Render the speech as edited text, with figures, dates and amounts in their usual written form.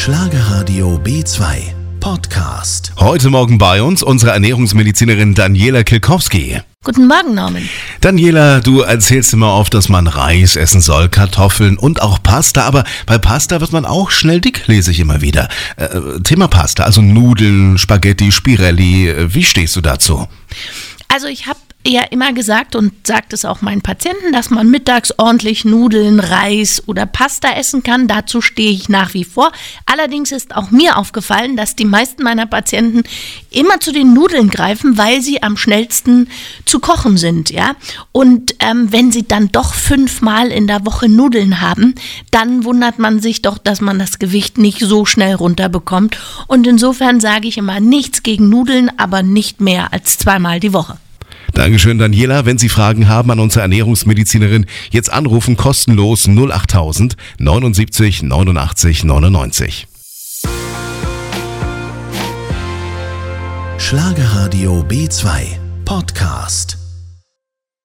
Schlagerradio B2 Podcast. Heute Morgen bei uns unsere Ernährungsmedizinerin Daniela Kilkowski. Guten Morgen, Norman. Daniela, du erzählst immer oft, dass man Reis essen soll, Kartoffeln und auch Pasta, aber bei Pasta wird man auch schnell dick, lese ich immer wieder. Thema Pasta, also Nudeln, Spaghetti, Spirelli, wie stehst du dazu? Also ich habe ja immer gesagt und sagt es auch meinen Patienten, dass man mittags ordentlich Nudeln, Reis oder Pasta essen kann. Dazu stehe ich nach wie vor. Allerdings ist auch mir aufgefallen, dass die meisten meiner Patienten immer zu den Nudeln greifen, weil sie am schnellsten zu kochen sind, ja. Und wenn sie dann doch 5-mal in der Woche Nudeln haben, dann wundert man sich doch, dass man das Gewicht nicht so schnell runterbekommt. Und insofern sage ich immer nichts gegen Nudeln, aber nicht mehr als 2-mal die Woche. Dankeschön, Daniela. Wenn Sie Fragen haben an unsere Ernährungsmedizinerin, jetzt anrufen, kostenlos 08000 79 89 99. Schlagerradio B2 Podcast.